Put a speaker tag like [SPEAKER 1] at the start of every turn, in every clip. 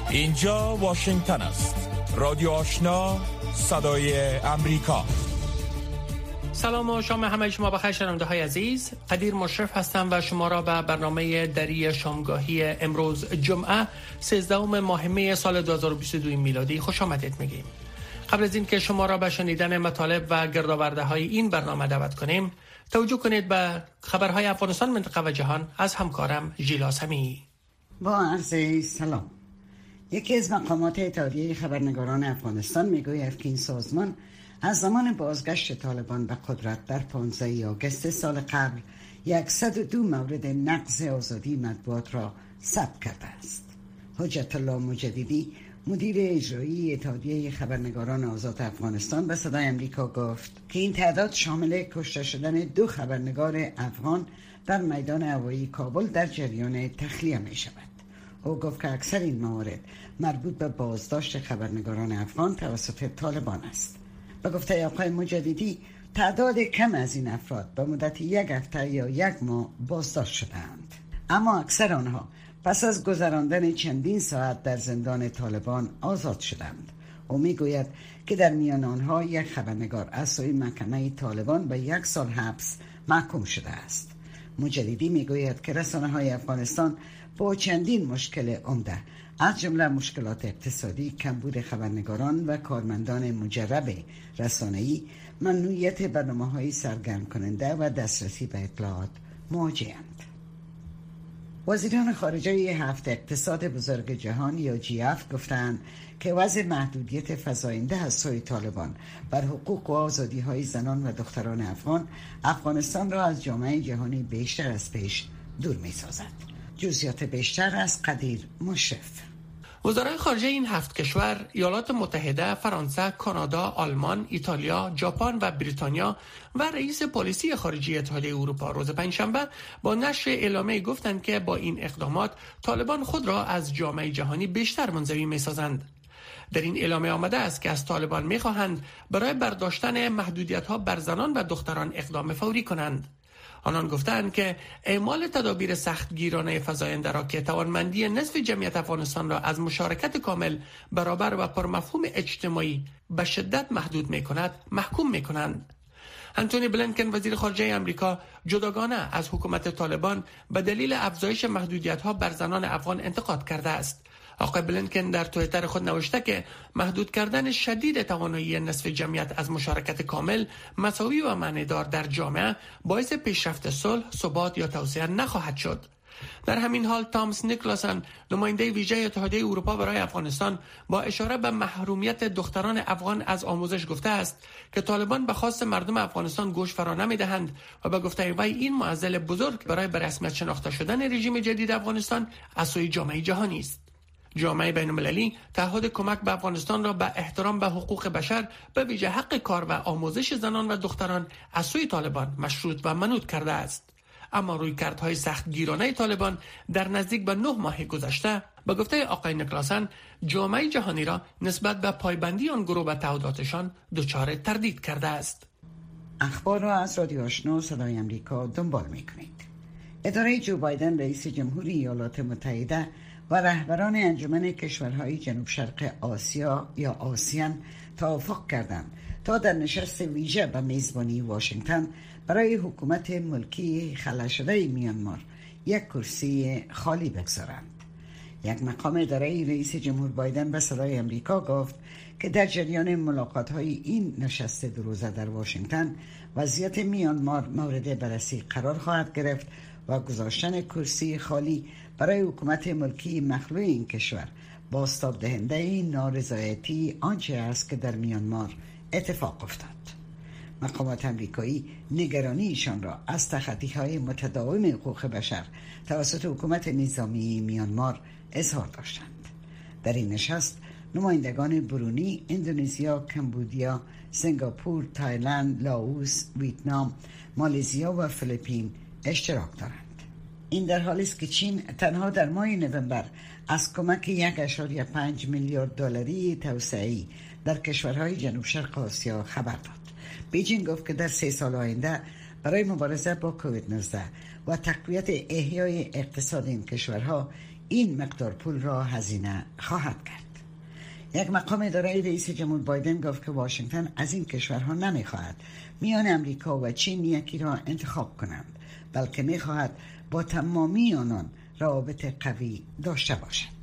[SPEAKER 1] اینجا واشنگتن است. رادیو آشنا، صدای امریکا.
[SPEAKER 2] سلام و شام همه شما بخیر شنونده های عزیز. قدیر مشرف هستم و شما را به برنامه دری شامگاهی امروز جمعه 13 ماه می سال 2022 میلادی خوش آمدید میگیم. قبل از این که شما را به شنیدن مطالب و گردآورده های این برنامه دعوت کنیم، توجه کنید به خبرهای افغانستان، منطقه و جهان از همکارم ژیلا سمیعی.
[SPEAKER 3] با عرض سلام. یکی از مقامات اتحادیه خبرنگاران افغانستان میگوید که این سازمان از زمان بازگشت طالبان به قدرت در 15 آگوست سال قبل 102 مورد نقض آزادی مطبوعات را ثبت کرده است. حجت الله مجددی، مدیر اجرایی اتحادیه خبرنگاران آزاد افغانستان، به صدای امریکا گفت که این تعداد شامل کشته شدن 2 خبرنگار افغان در میدان هوایی کابل در جریان تخلیه می شود. او گفت که اکثر این موارد مربوط به بازداشت خبرنگاران افغان توسط طالبان است. به گفته آقای مجددی، تعداد کم از این افراد به مدت 1 هفته یا 1 ماه بازداشت شدند، اما اکثر آنها پس از گذراندن چندین ساعت در زندان طالبان آزاد شدند. او میگوید که در میان آنها 1 خبرنگار از سوی محکمه طالبان به 1 سال حبس محکوم شده است. مجددی میگوید که رسانه‌های افغانستان با چندین مشکل عمده از جمله مشکلات اقتصادی، کمبود خبرنگاران و کارمندان مجرب رسانه‌ای، ممنوعیت برنامه‌های سرگرم کننده و دسترسی به اطلاعات مواجه‌اند. وزیران خارجه 7 اقتصاد بزرگ جهان یا G7 گفتند که وضع محدودیت فزاینده از سوی طالبان بر حقوق و آزادی‌های زنان و دختران افغانستان را از جامعه جهانی بیشتر از پیش دور می‌سازد. جزئیات بیشتر از قدیر مشرف.
[SPEAKER 2] وزرای خارجه این 7 کشور، ایالات متحده، فرانسه، کانادا، آلمان، ایتالیا، ژاپن و بریتانیا و رئیس پلیسی خارجی اتحادیه اروپا روز پنجشنبه با نشر اعلامیه گفتند که با این اقدامات طالبان خود را از جامعه جهانی بیشتر منزوی می‌سازند. در این اعلامیه آمده است که از طالبان می‌خواهند برای برداشتن محدودیت‌ها بر زنان و دختران اقدام فوری کنند. آنان گفتند که اعمال تدابیر سختگیرانه فزاینده را که توانمندی نصف جمعیت افغانستان را از مشارکت کامل، برابر و پرمفهوم اجتماعی به شدت محدود می‌کند، محکوم می‌کنند. انتونی بلینکن، وزیر خارجه آمریکا، جداگانه از حکومت طالبان به دلیل افزایش محدودیت‌ها بر زنان افغان انتقاد کرده است. آقای بلینکن در توییتر خود نوشته که محدود کردن شدید توانایی نصف جمعیت از مشارکت کامل، مساوی و معنیدار در جامعه باعث پیشرفت صلح، ثبات یا توسعه نخواهد شد. در همین حال تامس نیکلاسن، نماینده ویژه اتحادیه اروپا برای افغانستان، با اشاره به محرومیت دختران افغان از آموزش گفته است که طالبان به خواست مردم افغانستان گوش فرا نمیدهند و به گفته وی این معضل بزرگ برای به رسمیت شناخته شدن رژیم جدید افغانستان از سوی جامعه جهانی است. جامعه بین‌المللی تعهد کمک به افغانستان را به احترام به حقوق بشر، به ویژه حق کار و آموزش زنان و دختران از سوی طالبان مشروط و منوط کرده است. اما رویکردهای سختگیرانه طالبان در نزدیک به 9 ماه گذشته، به گفته آقای نیکلاسن، جامعه جهانی را نسبت به پایبندی آن گروه به تعهداتشان دچار تردید کرده است.
[SPEAKER 3] اخبار را از رادیو آشنا صدای امریکا دنبال می‌کنید. اداره جو بایدن، رئیس جمهوری ایالات متحده و رهبران انجمن کشورهای جنوب شرق آسیا یا آسیان توافق کردند تا در نشست ویژه به میزبانی واشنگتن برای حکومت ملکی خلاشده میانمار 1 کرسی خالی بگذارند. یک مقام اداره رئیس جمهور بایدن به صدای امریکا گفت که در جریان ملاقات‌های این نشست 2 روزه در واشنگتن، وضعیت میانمار مورد بررسی قرار خواهد گرفت و گذاشتن کرسی خالی برای حکومت ملکی مخلوع این کشور بازتاب دهنده نارضایتی آنچه است که در میانمار اتفاق افتاد. مقامات امریکایی نگرانیشان را از تخطی‌های متداوم حقوق بشر توسط حکومت نظامی میانمار اظهار داشتند. در این نشست نمایندگان برونی، اندونزیا، کمبودیا، سنگاپور، تایلند، لاوس، ویتنام، مالزیا و فیلیپین اشتراک دارند. این در حالی است که چین تنها در ماه نوامبر از کمک 1.5 میلیارد دلاری توسعه‌ای در کشورهای جنوب شرق آسیا خبر داد. بیجینگ گفت که در 3 سال آینده برای مبارزه با کووید 19 و تقویت احیای اقتصاد این کشورها این مقدار پول را هزینه خواهد کرد. یک مقام اداره رئیس جمهور بایدن گفت که واشنگتن از این کشورها نمیخواهد میان امریکا و چین یکی را انتخاب کنند، بلکه میخواهد با تمامی آنان روابط قوی داشته باشد.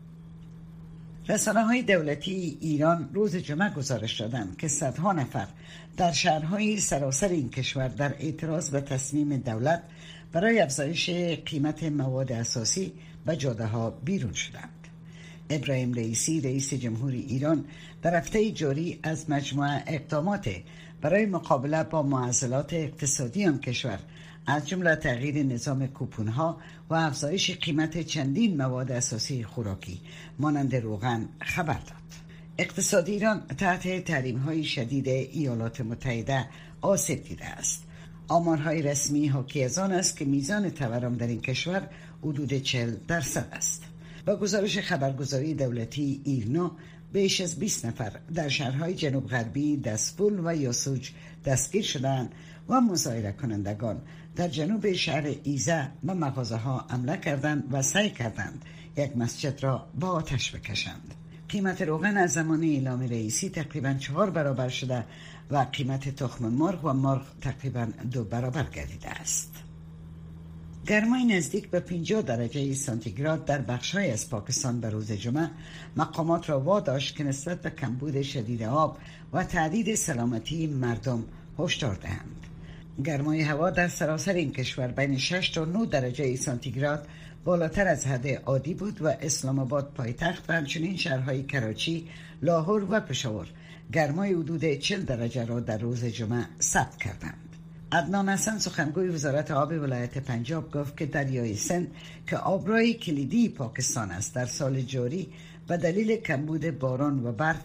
[SPEAKER 3] رسانه‌های دولتی ایران روز جمعه گزارش دادند که صدها نفر در شهرهای سراسر این کشور در اعتراض به تصمیم دولت برای افزایش قیمت مواد اساسی به جاده‌ها بیرون شدند. ابراهیم رئیسی رئیس جمهوری ایران در هفته جاری از مجموعه اقدامات برای مقابله با معضلات اقتصادی آن کشور از جمله تغییر نظام کوپون‌ها و افزایش قیمت چندین مواد اساسی خوراکی مانند روغن خبر داد. اقتصاد ایران تحت تحریم‌های شدید ایالات متحده آسیب دیده است. آمارهای رسمی حاکی از آن است که میزان تورم در این کشور حدود 40% است. با گزارش خبرگزاری دولتی ایرنا بیش از 20 نفر در شهرهای جنوب غربی دسپول و یاسوج دستگیر شدند و مظاهره کنندگان در جنوب شهر ایزه به مغازه‌ها حمله کردند و سعی کردند یک مسجد را با آتش بکشند. قیمت روغن از زمان اعلام رئیسی تقریباً 4 برابر شده و قیمت تخم مرغ و مرغ تقریباً 2 برابر گردیده است. گرمای نزدیک به 50 درجه سانتیگراد در بخش‌های از پاکستان به روز جمعه مقامات را واداشت که نسبت به کمبود شدید آب و تهدید سلامتی مردم هشدار دهند. گرمای هوا در سراسر این کشور بین 6 تا 9 درجه سانتیگراد بالاتر از حد عادی بود و اسلام آباد پایتخت و همچنین شهرهای کراچی، لاهور و پشاور گرمای حدود 40 درجه را در روز جمعه ثبت کردند. عدنان حسن سخنگوی وزارت آب ولایت پنجاب گفت که دریای سند که آبراه کلیدی پاکستان است در سال جاری به دلیل کمبود باران و برف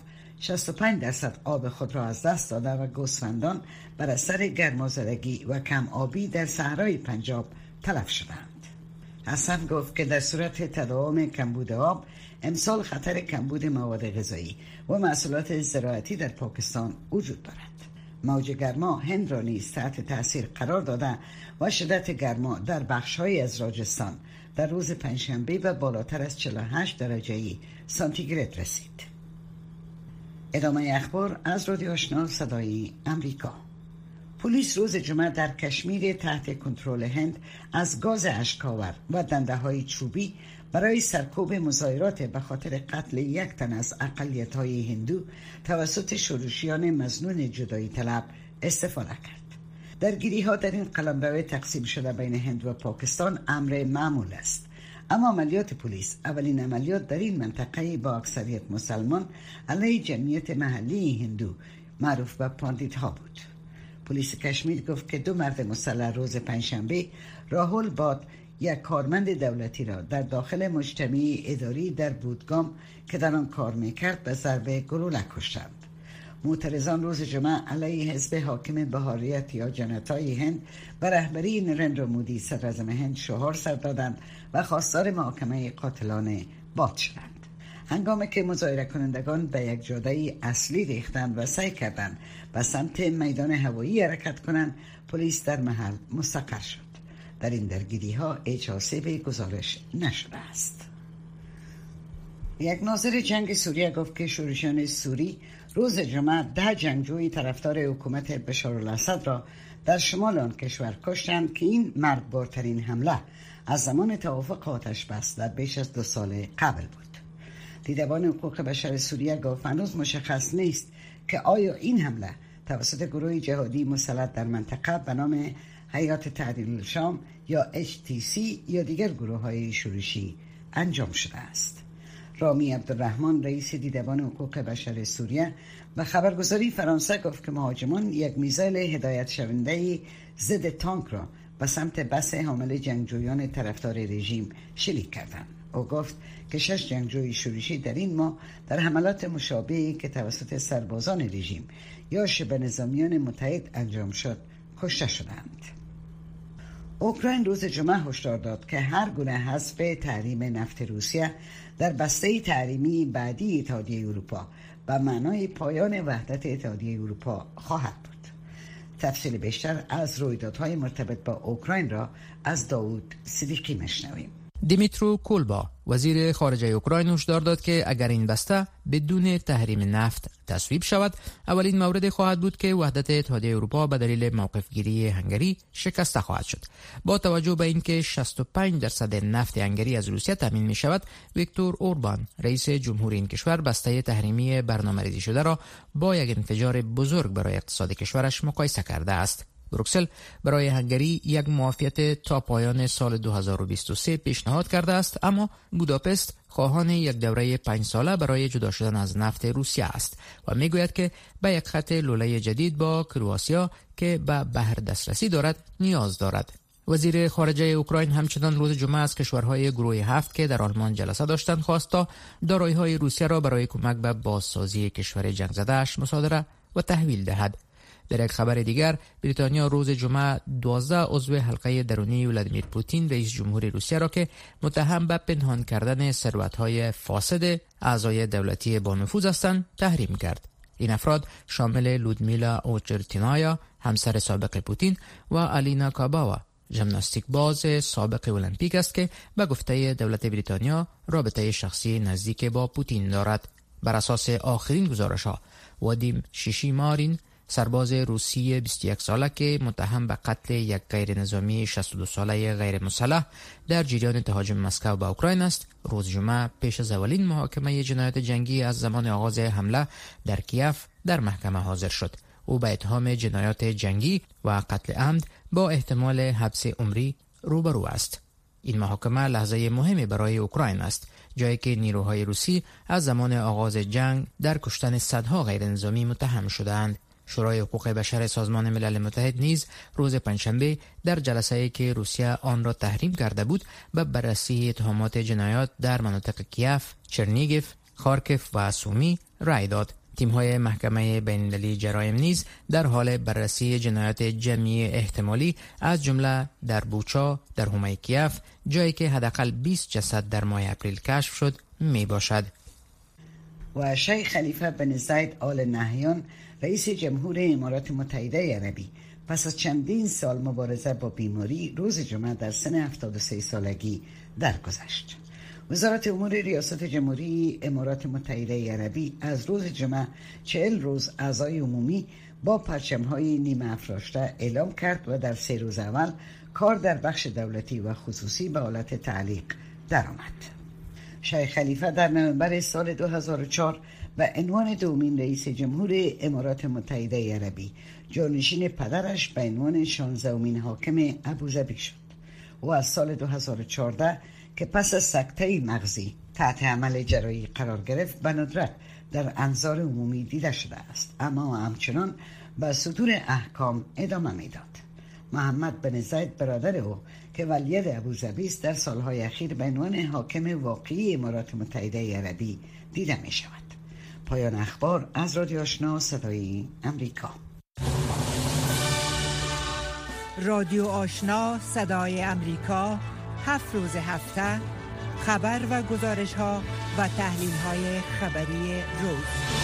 [SPEAKER 3] 65% آب خود را از دست داده و گوسفندان بر اثر گرمازدگی و کم آبی در صحرای پنجاب تلف شدند. حسن گفت که در صورت تداوم کمبود آب امسال خطر کمبود مواد غذایی و محصولات زراعتی در پاکستان وجود دارد. موج گرما هند را نیز تحت تاثیر قرار داده و شدت گرما در بخش‌های از راجستان در روز پنجشنبه به بالاتر از 48 درجه سانتیگراد رسید. ادامه اخبار از رادیو آشنا صدای امریکا. پلیس روز جمعه در کشمیر تحت کنترل هند از گاز اشک‌آور و دنده‌های چوبی برای سرکوب مظاهرات به خاطر قتل یک تن از اقلیت‌های هندو توسط شورشیان مظنون جدایی طلب استفاده کرد. درگیری‌ها در این قلمرو تقسیم شده بین هند و پاکستان امر معمول است، اما عملیات پلیس اولین عملیات در این منطقه با اکثریت مسلمان علیه جمعیت محلی هندو معروف به پاندیت ها بود. پلیس کشمیر گفت که 2 مرد مسلح روز پنجشنبه راهول باد یک کارمند دولتی را در داخل مجتمع اداری در بودگام که در آن کار میکرد به ضربه گلوله کشتند. معترضان روز جمعه علیه حزب حاکم بهاریت یا جنتای هند و رهبری نریندرا مودی صدر اعظم هند شعار سر دادند و خواستار محاکمه قاتلان باد شدند. هنگامی که مظاهره کنندگان به یک جاده اصلی ریختند و سعی کردند به سمت میدان هوایی حرکت کنند، پلیس در محل مستقر شد. در این درگیری ها هیچ آسیبی گزارش نشده است. یک ناظر جنگ سوریه گفت که شورشیان سوری روز جمعه 10 جنگجوی طرفدار حکومت بشارالاسد را در شمال آن کشور کشتند که این مرگبارترین حمله از زمان توافق آتش بس در بیش از 2 سال قبل بود. دیدبان حقوق بشر سوریه گفت هنوز مشخص نیست که آیا این حمله توسط گروه جهادی مسلط در منطقه به نام هیئت تحریر الشام یا HTC یا دیگر گروه های شورشی انجام شده است. رامی عبدالرحمن رئیس دیدبان حقوق بشر سوریه به خبرگزاری فرانسه گفت که مهاجمان یک میزایل هدایت شونده ضد تانک را به سمت بس حامل جنگجویان طرفدار رژیم شلیک کردند. او گفت که 6 جنگجوی شورشی در این ماه در حملات مشابهی که توسط سربازان رژیم یا شبه نظامیان متحد انجام شد کشته شدند. اوکراین روز جمعه هشدار داد که هر گونه حذف تحریم نفت روسیه در بسته تحریمی بعدی اتحادیه اروپا به معنای پایان وحدت اتحادیه اروپا خواهد بود. تفصیل بیشتر از رویدادهای مرتبط با اوکراین را از داوود صدیقی میشنویم.
[SPEAKER 4] دیمیترو کولبا وزیر خارجه اوکراین هشدار داد که اگر این بسته بدون تحریم نفت تصویب شود، اولین مورد خواهد بود که وحدت اتحادیه اروپا به دلیل موقفگیری هنگری شکسته خواهد شد. با توجه به اینکه 65% نفت هنگری از روسیه تامین می شود، ویکتور اوربان رئیس جمهوری این کشور بسته تحریمی برنامه‌ریزی شده را با یک انفجار بزرگ برای اقتصاد کشورش مقایسه کرده است. بروکسل برای هنگری یک معافیت تا پایان سال 2023 پیشنهاد کرده است، اما بوداپست خواهان یک دوره 5 ساله برای جدا شدن از نفت روسیه است و میگوید که به یک خط لوله جدید با کرواتیا که به بحر دسترسی دارد نیاز دارد. وزیر خارجه اوکراین همچنان روز جمعه از کشورهای گروه 7 که در آلمان جلسه داشتند خواست تا دارایی‌های روسیه را برای کمک به بازسازی کشور جنگ زده‌اش مصادره و تحویل دهد. در یک خبر دیگر، بریتانیا روز جمعه 12 عضو حلقه درونی ولادیمیر پوتین رئیس جمهوری روسیه را که متهم به پنهان کردن ثروت‌های فاسد اعضای دولتی با نفوذ هستند تحریم کرد. این افراد شامل لودمیلا اوچرتینایا، همسر سابق پوتین، و الینا کاباوا، ژیمناستیک باز سابق المپیک است که به گفته دولت بریتانیا رابطه شخصی نزدیک با پوتین دارد. بر اساس آخرین گزارش‌ها، وادیم شیشیمارین، سرباز روسی 21 ساله که متهم به قتل یک غیر نظامی 62 ساله غیر مسلح در جریان تهاجم مسکو به اوکراین است، روز جمعه پیش از اولین محاکمه جنایت جنگی از زمان آغاز حمله در کیف در محکمه حاضر شد. او به اتهام جنایات جنگی و قتل عمد با احتمال حبس عمری روبرو است. این محاکمه لحظه مهمی برای اوکراین است، جایی که نیروهای روسی از زمان آغاز جنگ در کشتن صدها غیر نظامی متهم شدند. شورای حقوق بشر سازمان ملل متحد نیز روز پنجشنبه در جلسه‌ای که روسیه آن را تحریم کرده بود به بررسی اتهامات جنایات در مناطق کیف، چرنیگف، خارکف و سومی رأی داد. تیم‌های محکمه بین‌المللی جرایم نیز در حال بررسی جنایات جمعی احتمالی از جمله در بوچا در حومه کیف، جایی که حداقل 20 جسد در ماه اپریل کشف شد، می باشد.
[SPEAKER 3] و شیخ خلیفه بن زاید آل نهیان رئیس جمهور امارات متحده عربی پس از چندین سال مبارزه با بیماری روز جمعه در سن 73 سالگی درگذشت. وزارت امور ریاست جمهوری امارات متحده عربی از روز جمعه 40 روز اعضای عمومی با پرچم‌های نیمه افراشته اعلام کرد و در 3 روز اول کار در بخش دولتی و خصوصی به حالت تعلیق درآمد. شیخ خلیفه در نوامبر سال 2004 به عنوان دومین رئیس جمهور امارات متحده عربی جانشین پدرش به عنوان 16مین حاکم ابوظبی شد. او از سال 2014 که پس از سکته مغزی تحت عمل جراحی قرار گرفت به ندرت در انظار عمومی دیده شده است، اما همچنان به صدور احکام ادامه میداد. محمد بن زاید برادر او که ولید ابوظبی است در سالهای اخیر به عنوان حاکم واقعی امارات متحده عربی دیده می شود. پایان اخبار از رادیو آشنا صدای امریکا.
[SPEAKER 5] رادیو آشنا صدای امریکا 7 روز هفته خبر و گزارش ها و تحلیل های خبری روز.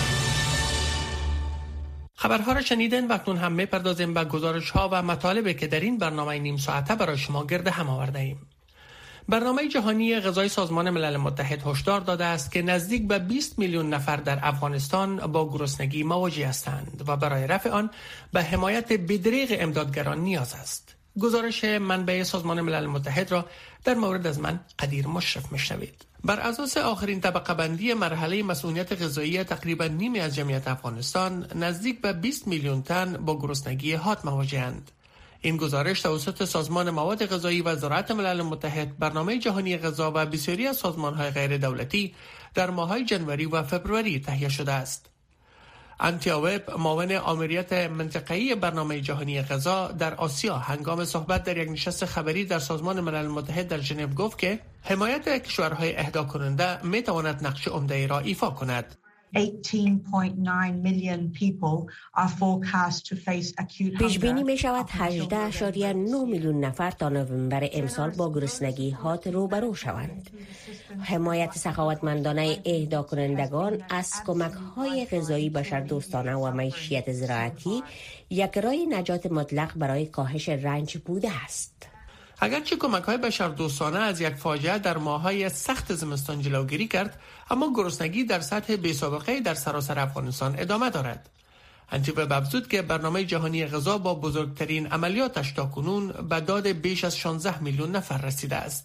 [SPEAKER 2] خبرها را شنیدن و اکنون هم می‌پردازیم به گزارش ها و مطالبی که در این برنامه نیم ساعته برای شما گرد هم آورده ایم. برنامه جهانی غذای سازمان ملل متحد هشدار داده است که نزدیک به 20 میلیون نفر در افغانستان با گرسنگی مواجه هستند و برای رفع آن به حمایت بدریغ امدادگران نیاز است. گزارش منبع سازمان ملل متحد را در مورد از من قدیر مشرف میشنوید. بر اساس آخرین طبقه بندی مرحله مسئولیت غذایی تقریبا نیمی از جمعیت افغانستان نزدیک به 20 میلیون تن با گرسنگی حاد مواجه‌اند. این گزارش توسط سازمان مواد غذایی و زراعت ملل متحد، برنامه جهانی غذا و بسیاری از سازمان‌های غیر دولتی در ماه‌های ژانویه و فوریه تهیه شده است. انتیا وب، معاون آمریت منطقه‌ای برنامه جهانی غذا در آسیا، هنگام صحبت در یک نشست خبری در سازمان ملل متحد در ژنو گفت که حمایت کشورهای اهدا کننده می‌تواند نقش عمده‌ای را ایفا کند.
[SPEAKER 6] 18.9 million people are forecast to face acute hunger.
[SPEAKER 7] پیش بینی می شود 18.9 میلیون نفر تا نوامبر امسال با گرسنگی حاد روبرو شوند. حمایت سخاوتمندانه اهدا کنندگان از کمک های غذایی بشردوستانه و معیشت زراعتی یک راه نجات مطلق برای کاهش رنج بوده است.
[SPEAKER 2] اگرچه کمک‌های بشردوستانه از یک فاجعه در ماه‌های سخت زمستان جلوگیری کرد، اما گرسنگی در سطح بی‌سابقه‌ای در سراسر افغانستان ادامه دارد. انتیوب افزود که برنامه جهانی غذا با بزرگترین عملیاتش تاکنون به داد بیش از 16 میلیون نفر رسیده است.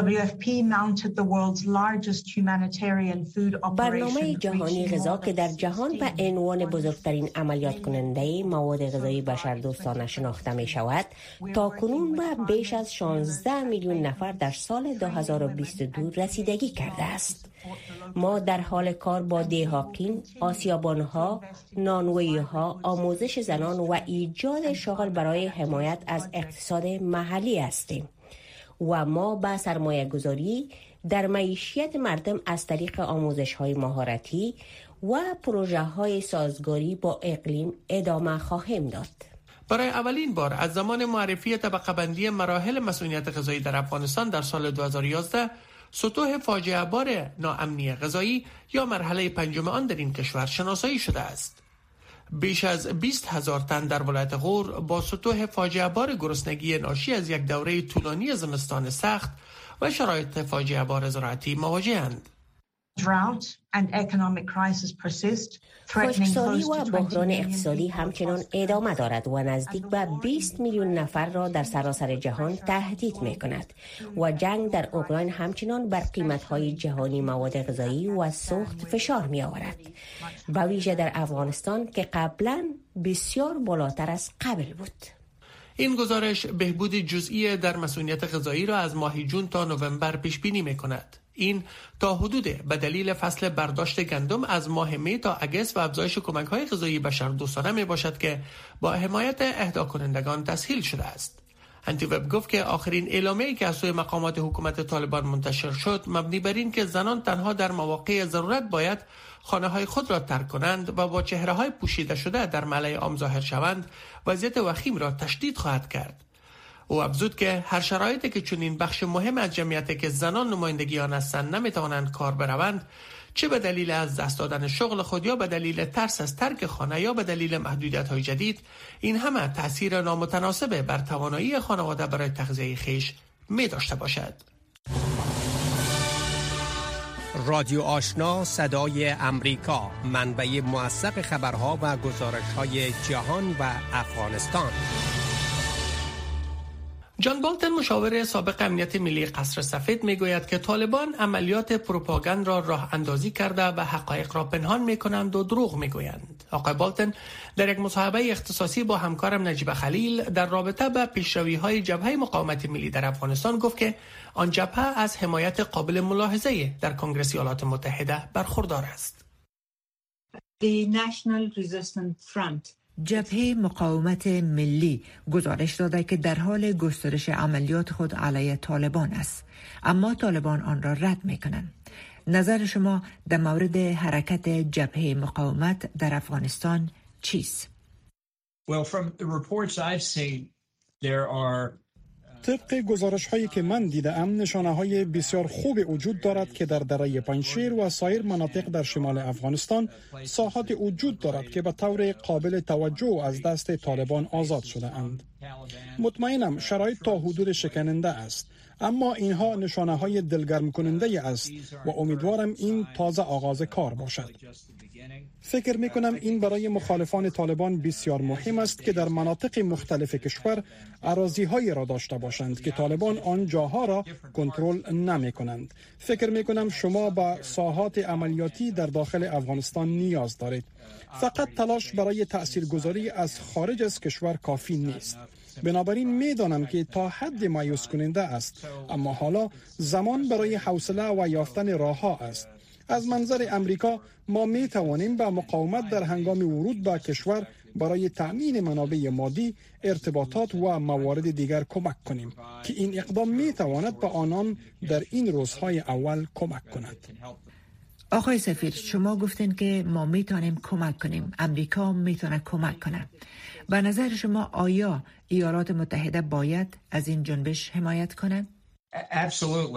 [SPEAKER 7] برنامه جهانی غذا که در جهان به عنوان بزرگترین عملیات کننده مواد غذایی بشردوستانه شناخته می شود، تاکنون به بیش از 16 میلیون نفر در سال 2022 رسیدگی کرده است. ما در حال کار با دهاقین، آسیابانها، نانویها، آموزش زنان و ایجاد شغل برای حمایت از اقتصاد محلی هستیم و ما به سرمایه گذاری در معیشت مردم از طریق آموزش های مهارتی و پروژه های سازگاری با اقلیم ادامه خواهیم داد.
[SPEAKER 2] برای اولین بار از زمان معرفی طبقه بندی مراحل مسئولیت غذایی در افغانستان در سال 2011 سطوح فاجعه بار ناامنی غذایی یا مرحله پنجم آن در این کشور شناسایی شده است. بیش از 20,000 تن در ولایت غور با سطوح فاجعه بار گرسنگی ناشی از یک دوره طولانی زمستان سخت و شرایط فاجعه بار زراعتی مواجه‌اند.
[SPEAKER 7] خشکسالی و بحران اقتصادی همچنان ادامه دارد و نزدیک به 20 میلیون نفر را در سراسر جهان تهدید می کند و جنگ در اوکراین همچنان بر قیمت‌های جهانی مواد غذایی و سوخت فشار می آورد، به ویژه در افغانستان که قبلا بسیار بالاتر از قبل بود.
[SPEAKER 2] این گزارش بهبود جزئی در مسئولیت غذایی را از ماه جون تا نوامبر پیش بینی می کند. این تا حدود به دلیل فصل برداشت گندم از ماه می تا اگست و افزایش کمک‌های غذایی بشردوستانه می باشد که با حمایت اهدا کنندگان تسهیل شده است. انتیوب گفت که آخرین اعلامیه‌ای که از سوی مقامات حکومت طالبان منتشر شد مبنی بر این که زنان تنها در مواقع ضرورت باید خانه‌های خود را ترک کنند و با چهره‌های پوشیده شده در ملأ عام ظاهر شوند، وضعیت وخیم را تشدید خواهد کرد. او افزود که هر شرایطی که چنین بخش مهم از جمعیتی که زنان نمایندگی آن هستند نمیتوانند کار بروند، چه به دلیل از دست دادن شغل خود یا به دلیل ترس از ترک خانه یا به دلیل محدودیت‌های جدید، این همه تأثیر نامتناسب بر توانایی خانواده برای تغذیه خویش می داشته باشد.
[SPEAKER 8] رادیو آشنا صدای امریکا، منبع موثق خبرها و گزارش‌های جهان و افغانستان.
[SPEAKER 2] جان بولتن، مشاور سابق امنیت ملی قصر سفید، میگوید که طالبان عملیات پروپاگاند را راه اندازی کرده و حقایق را پنهان میکنند و دروغ میگویند. آقای بولتن در یک مصاحبه اختصاصی با همکارم نجیب خلیل در رابطه با پیشروی‌های جبهه مقاومت ملی در افغانستان گفت که آن جبهه از حمایت قابل ملاحظه در کنگره ایالات متحده برخوردار است.
[SPEAKER 9] The National Resistance Front
[SPEAKER 5] جبهه مقاومت ملی گزارش داده که در حال گسترش عملیات خود علیه طالبان است، اما طالبان آن را رد می‌کنند. نظر شما در مورد حرکت جبهه مقاومت در افغانستان چیست؟
[SPEAKER 10] Well, from the reports I've seen, there are
[SPEAKER 11] طبق گزارش هایی که من دیدم، نشانه های بسیار خوب وجود دارد که در دره پنجشیر و سایر مناطق در شمال افغانستان ساحات وجود دارد که به طور قابل توجه از دست طالبان آزاد شده اند. مطمئنم شرایط تا حدود شکننده است، اما اینها نشانه های دلگرم کننده است و امیدوارم این تازه آغاز کار باشد. فکر می کنم این برای مخالفان طالبان بسیار مهم است که در مناطق مختلف کشور اراضی‌هایی را داشته باشند که طالبان آن جاها را کنترل نمی کنند. فکر می کنم شما با ساحات عملیاتی در داخل افغانستان نیاز دارید. فقط تلاش برای تاثیرگذاری از خارج از کشور کافی نیست. بنابراین میدانم که تا حد مایوس کننده است، اما حالا زمان برای حوصله و یافتن راه‌ها است. از منظر امریکا ما می توانیم به مقاومت در هنگام ورود به کشور برای تأمین منابع مادی، ارتباطات و موارد دیگر کمک کنیم که این اقدام می تواند به آنان در این روزهای اول کمک کند.
[SPEAKER 5] آقای سفیر، شما گفتین که ما می توانیم کمک کنیم، امریکا می تواند کمک کنه. به نظر شما آیا ایالات متحده باید از این جنبش حمایت کنند؟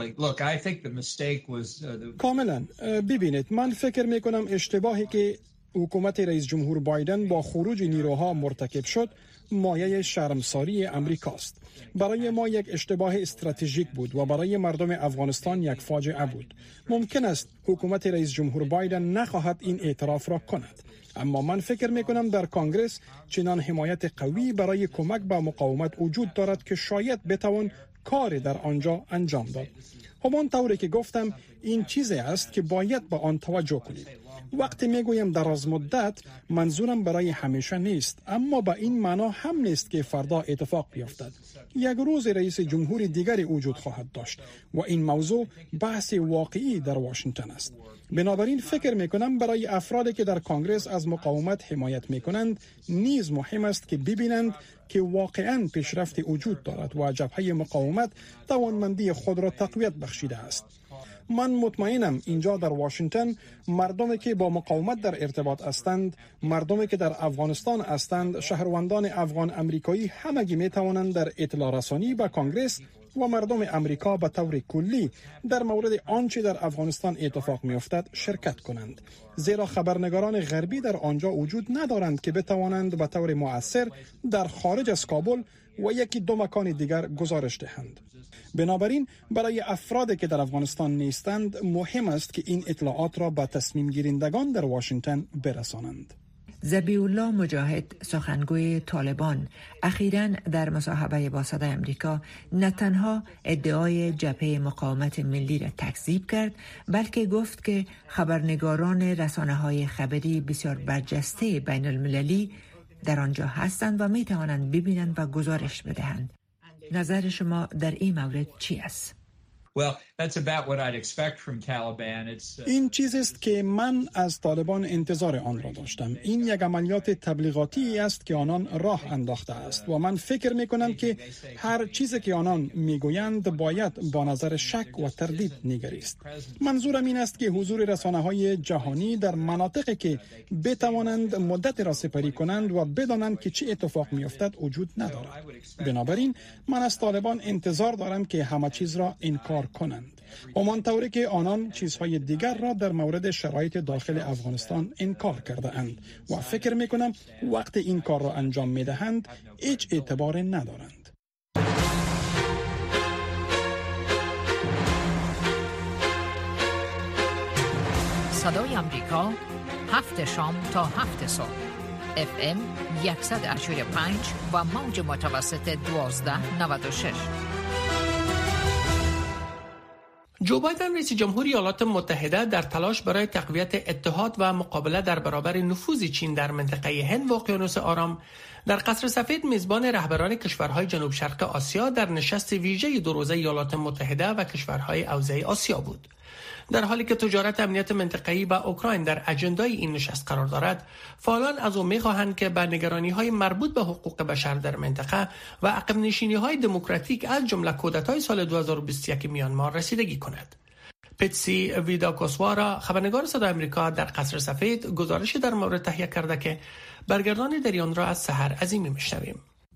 [SPEAKER 11] کاملا. ببینید، من فکر می کنم اشتباهی که حکومت رئیس جمهور بایدن با خروج نیروها مرتکب شد مایه شرمساری امریکاست. برای ما یک اشتباه استراتژیک بود و برای مردم افغانستان یک فاجعه بود. ممکن است حکومت رئیس جمهور بایدن نخواهد این اعتراف را کند، اما من فکر میکنم در کنگره چنان حمایت قوی برای کمک به مقاومت وجود دارد که شاید بتوان کار در آنجا انجام داد. همان طوری که گفتم این چیزی است که باید به آن توجه کنیم. وقتی میگویم دراز مدت منظورم برای همیشه نیست، اما به این معنا هم نیست که فردا اتفاق بیفتد. یک روز رئیس جمهور دیگری وجود خواهد داشت و این موضوع بحث واقعی در واشنگتن است. بنابراین فکر میکنم برای افرادی که در کنگره از مقاومت حمایت میکنند نیز مهم است که ببینند که واقعاً پیشرفت وجود دارد و جبهه مقاومت توانمندی خود را تقویت بخشیده است. من مطمئنم اینجا در واشنگتن مردمی که با مقاومت در ارتباط هستند، مردمی که در افغانستان هستند، شهروندان افغان امریکایی همگی می توانند در اطلاع رسانی به کنگره و مردم امریکا به طور کلی در مورد آنچه در افغانستان اتفاق می افتد شرکت کنند، زیرا خبرنگاران غربی در آنجا وجود ندارند که بتوانند به طور مؤثر در خارج از کابل و یکی دو مکان دیگر گزارش دهند. بنابراین برای افرادی که در افغانستان نیستند مهم است که این اطلاعات را به تصمیم گیرندگان در واشنگتن برسانند.
[SPEAKER 5] ذبیح الله مجاهد، سخنگوی طالبان، اخیراً در مصاحبه با صدای امریکا نه تنها ادعای جبهه مقاومت ملی را تکذیب کرد، بلکه گفت که خبرنگاران رسانه‌های خبری بسیار برجسته بین المللی در آنجا هستند و می توانند ببینند و گزارش بدهند. نظر شما در این مورد چی است؟
[SPEAKER 11] این چیزی است که من از طالبان انتظار آن را داشتم. این یک عملیات تبلیغاتی است که آنان راه انداخته است و من فکر می کنم که هر چیزی که آنان می گویند باید با نظر شک و تردید نگریست. منظورم این است که حضور رسانه‌های جهانی در مناطقی که بتوانند مدت را سپری کنند و بدانند که چه اتفاق می افتد وجود ندارد. بنابراین من از طالبان انتظار دارم که همه چیز را انکار کنند، همان طوری که آنان چیزهای دیگر را در مورد شرایط داخل افغانستان انکار کرده اند و فکر می کنم وقت این کار را انجام می دهند هیچ اعتبار ندارند.
[SPEAKER 12] صدای امریکا 7 شام تا 7 صبح FM 185 و موج متوسط 1296.
[SPEAKER 2] جو بایدن رئیس جمهور ایالات متحده در تلاش برای تقویت اتحاد و مقابله در برابر نفوذ چین در منطقه هند و اقیانوس آرام در قصر سفید میزبان رهبران کشورهای جنوب شرق آسیا در نشست ویژه دو روزه ایالات متحده و کشورهای حوزه آسیا بود. در حالی که تجارت امنیت منطقه‌ای و اوکراین در اجندای این نشست قرار دارد، فعالان از او می‌خواهند که به نگرانی‌های مربوط به حقوق بشر در منطقه و عقب نشینی‌های دموکراتیک از جمله کودتای سال 2021 میانمار رسیدگی کند. پتسی ویداکوسوارا، خبرنگار صدای آمریکا در قصر سفید، گزارشی در مورد تهیه کرده که برگردان دریان را از سحر عظیمی می‌شنویم.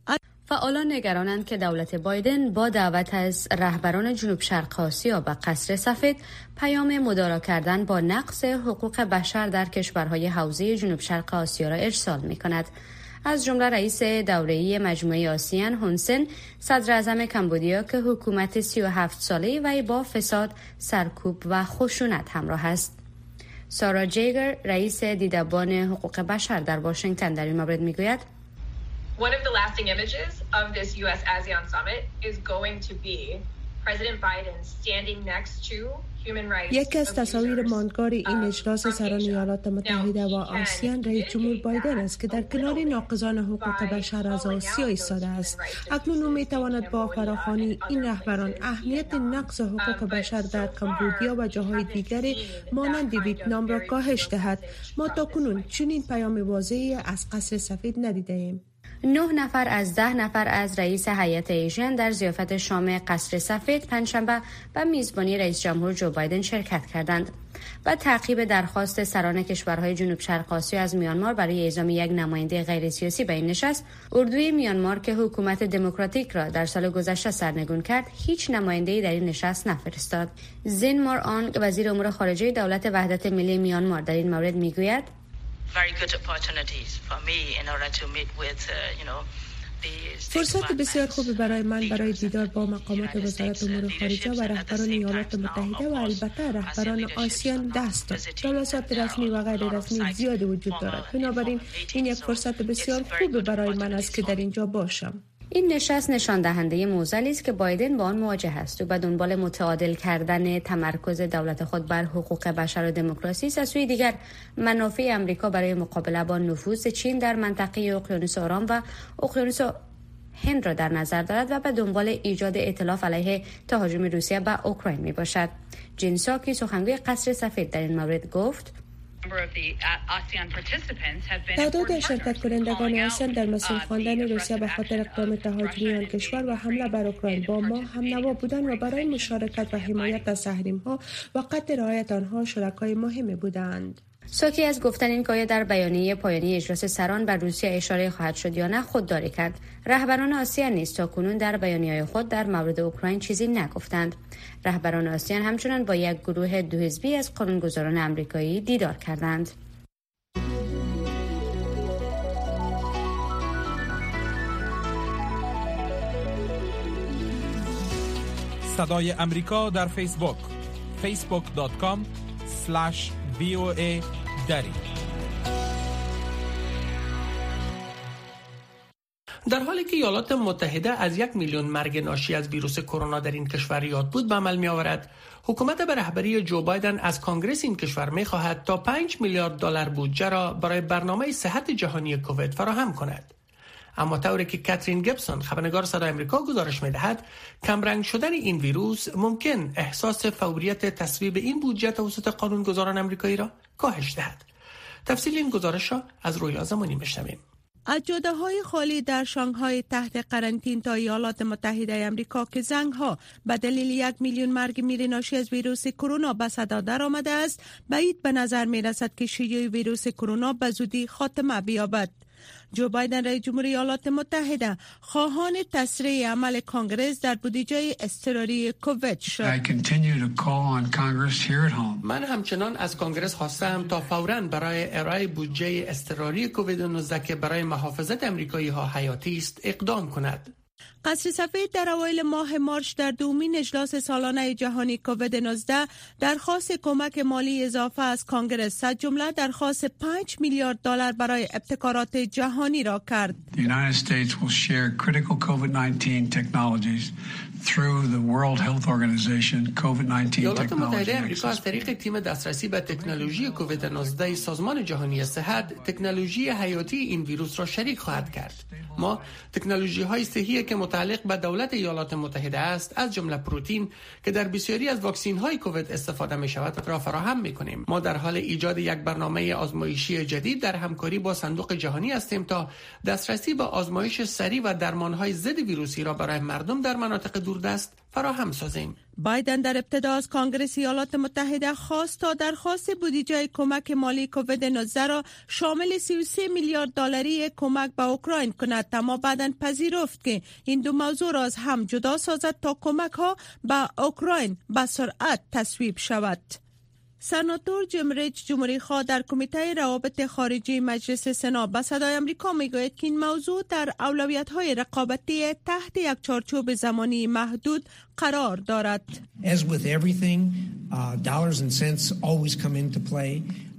[SPEAKER 13] فعالان نگرانند که دولت بایدن با دعوت از رهبران جنوب شرق آسیا به قصر سفید پیام مدارا کردن با نقض حقوق بشر در کشورهای حوزه جنوب شرق آسیا را ارسال می‌کند. از جمله رئیس دوره‌ای مجموعه آسیان هون سن، صدر اعظم کمبودیا که حکومت 37 ساله وی با فساد، سرکوب و خشونت همراه است. سارا جیگر، رئیس دیدبان حقوق بشر در واشنگتن، در این مورد می‌گوید:
[SPEAKER 14] One of the lasting images of this US-ASEAN summit is going to be President Biden standing next to human rights.
[SPEAKER 15] یکی از تصاویر ماندگار این اجلاس سران ایالات متحده و آسیان رئیس جمهور بایدن است که در کنار ناقضان حقوق بشر از آسیا ایستاده است. اکنون او میتواند با فراخوانی این رهبران اهمیت نقض حقوق بشر در کمبودیا و جاهای دیگری مانند ویتنام را کاهش دهد. ما تاکنون چنین پیام واضحی از قصر سفید ندیده ایم.
[SPEAKER 13] 9 نفر از 10 نفر از رئیس هیئت ایژن در ضیافت شام قصر سفید پنجشنبه به میزبانی رئیس جمهور جو بایدن شرکت کردند. و تعقیب درخواست سران کشورهای جنوب شرق آسیا از میانمار برای اعزام یک نماینده غیر سیاسی به این نشست، اردوی میانمار که حکومت دموکراتیک را در سال گذشته سرنگون کرد، هیچ نماینده‌ای در این نشست نفرستاد. زین مار آنگ، وزیر امور خارجه دولت وحدت ملی میانمار، در این مورد میگوید:
[SPEAKER 15] فرصت بسیار خوبی برای من برای دیدار با مقامات وزارت امور خارجه و رهبران ایالات متحده و البته رهبران آسیان دست داد. جلسات رسمی و غیر رسمی زیاد وجود دارد، بنابراین این یک فرصت بسیار خوب برای من است که در اینجا باشم.
[SPEAKER 13] این نشست نشان دهنده معضلی است که بایدن با آن مواجه است و به دنبال متعادل کردن تمرکز دولت خود بر حقوق بشر و دموکراسی است. از سوی دیگر منافع امریکا برای مقابله با نفوذ چین در منطقه اقیانوس آرام و اقیانوس هند را در نظر دارد و به دنبال ایجاد ائتلاف علیه تهاجم روسیه به اوکراین می باشد. جین ساکی سخنگوی قصر سفید در این مورد گفت:
[SPEAKER 15] تعداد شرکت کنندگان آسیان در مسئول خواندن روسیه به خاطر اقدام تهاجمی آن کشور و حمله بر اوکراین با ما هم نوا بودند و برای مشارکت و حمایت از تحریم‌ها و قطع رعایت آنها شرکای مهمی بودند.
[SPEAKER 13] ساکی از گفتن این که آیا در بیانیه پایانی اجلاس سران بر روسیه اشاره خواهد شد یا نه خودداری کرد. رهبران آسیان نیز تاکنون در بیانیه‌های خود در مورد اوکراین چیزی نگفتند. رهبران آسیان همچنان با یک گروه دو حزبی از قانونگذاران آمریکایی دیدار کردند.
[SPEAKER 1] صدای امریکا در فیسبوک facebook.com/VOA دری.
[SPEAKER 2] در حالی که ایالات متحده از 1 میلیون مرگ ناشی از ویروس کرونا در این کشور یاد بود به عمل می آورد، حکومت به رهبری جو بایدن از کانگرس این کشور می خواهد تا 5 میلیارد دلار بودجه را برای برنامه صحت جهانی کووید فراهم کند. اما طوری که کاترین گیبسون خبرنگار صدای آمریکا گزارش می‌دهد، کمرنگ شدن این ویروس ممکن احساس فوریت تصویب این بودجه توسط قانونگذاران آمریکایی را کاهش دهد. تفصیل این گزارش را از رویا زمانی می‌شنویم.
[SPEAKER 15] از جاده‌های خالی در شانگهای تحت قرنطینه تا ایالات متحده آمریکا که زنگ‌ها به دلیل 1 میلیون مرگ میر ناشی از ویروس کرونا به صدا درآمده است، بعید به نظر می‌رسد که شیوع ویروس کرونا به زودی خاتمه بیابد. جو بایدن رئیس جمهور ایالات متحده خواهان تسریع عمل کانگرس در بودجه اضطراری کووید شد.
[SPEAKER 2] من همچنان از کانگرس خواستم تا فوراً برای ارائه بودجه اضطراری کووید 19 که برای محافظت آمریکایی ها حیاتی است اقدام کند.
[SPEAKER 15] قصر سفید در اوایل ماه مارچ در دومین اجلاس سالانه جهانی کووید 19 درخواست کمک مالی اضافه از کانگرس از جمله درخواست 5 میلیارد دلار برای ابتکارات جهانی را کرد.
[SPEAKER 16] The United States will share critical COVID-19 technologies through the World Health Organization COVID-19
[SPEAKER 2] ایالات متحده
[SPEAKER 16] Technology
[SPEAKER 2] آمریکا از طریق تیم دسترسی به تکنولوژی کووید 19 سازمان جهانی صحت تکنولوژی حیاتی این ویروس را شریک خواهد کرد. ما تکنولوژی های صحی که متعلق به دولت ایالات متحده است، از جمله پروتئین که در بسیاری از واکسین های کووید استفاده می شود را فراهم می کنیم. ما در حال ایجاد یک برنامه آزمایشی جدید در همکاری با صندوق جهانی هستیم تا دسترسی به آزمایش سریع و درمان های ضد ویروسی را برای مردم در مناطق دوردست فراهم سازیم.
[SPEAKER 15] بایدن در ابتدا از کانگرس ایالات متحده خواست تا درخواست بودجه کمک مالی کووید 19 را شامل 33 میلیارد دلاری کمک به اوکراین کند، اما بعداً پذیرفت که این دو موضوع را از هم جدا سازد تا کمک ها به اوکراین به سرعت تصویب شود. سناتور جیم ریچ جمهوری خواه در کمیته روابط خارجی مجلس سنا به صدای آمریکا میگوید که این موضوع در اولویت‌های رقابتی تحت یک چارچوب زمانی محدود قرار دارد.
[SPEAKER 17] As with everything, dollars and cents always come into play.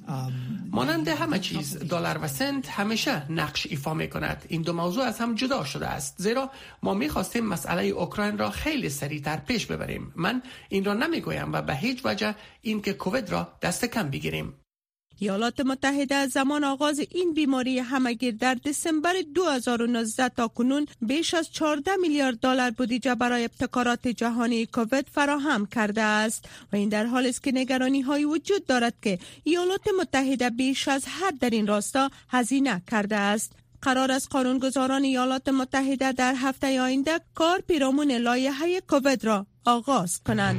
[SPEAKER 2] مانند همه چیز دلار و سنت همیشه نقش ایفا می کند. این دو موضوع از هم جدا شده است، زیرا ما می خواستیم مسئله اوکراین را خیلی سریعتر پیش ببریم. من این را نمی گویم و به هیچ وجه این که کووید را دست کم بگیریم.
[SPEAKER 15] ایالات متحده از زمان آغاز این بیماری همه‌گیر در دسامبر 2019 تا کنون بیش از 14 میلیارد دلار بودجه برای ابتکارات جهانی کووید فراهم کرده است و این در حالی است که نگرانی‌های وجود دارد که ایالات متحده بیش از حد در این راستا هزینه کرده است. قرار است قانونگذاران ایالات متحده در هفته آینده کار پیرامون لایحه کووید را آغاز کنند.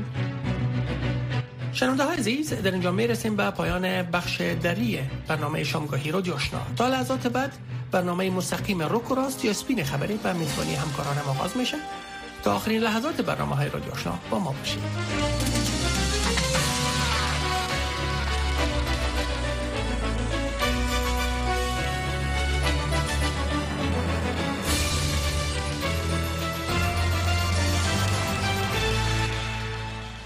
[SPEAKER 2] شنونده های عزیز، در اینجا می رسیم به پایان بخش دری برنامه شامگاهی رادیو آشنا. تا لحظات بعد برنامه مستقیم روک و راست یا سپین خبری و میزبانی همکارانم آغاز میشه. تا آخرین لحظات برنامه های رادیو آشنا با ما باشید.